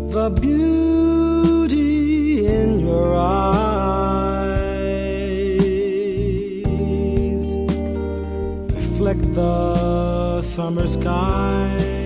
The beauty in your eyes reflect the summer skies.